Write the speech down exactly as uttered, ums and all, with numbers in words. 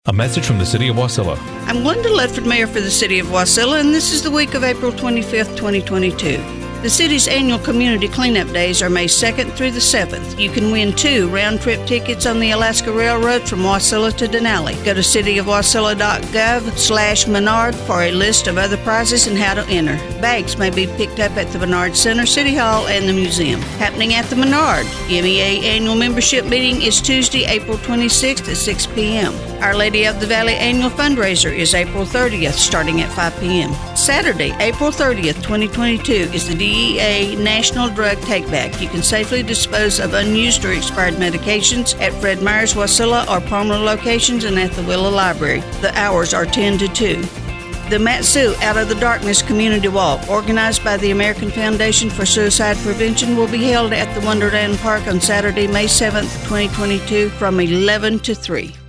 A message from the City of Wasilla. I'm Glenda Ledford, Mayor for the City of Wasilla, and this is the week of April twenty-fifth, twenty twenty-two. The city's annual community cleanup days are May second through the seventh. You can win two round-trip tickets on the Alaska Railroad from Wasilla to Denali. Go to cityofwasilla.gov slash Menard for a list of other prizes and how to enter. Bags may be picked up at the Menard Center, City Hall, and the museum. Happening at the Menard, M E A annual membership meeting is Tuesday, April twenty-sixth at six p.m. Our Lady of the Valley annual fundraiser is April thirtieth, starting at five p.m. Saturday, April thirtieth, twenty twenty-two is the D E A National Drug Takeback. You can safely dispose of unused or expired medications at Fred Meyer's Wasilla or Palmer locations and at the Willa Library. The hours are ten to two. The Mat-Su Out of the Darkness Community Walk, organized by the American Foundation for Suicide Prevention, will be held at the Wonderland Park on Saturday, May seventh, twenty twenty-two from eleven to three.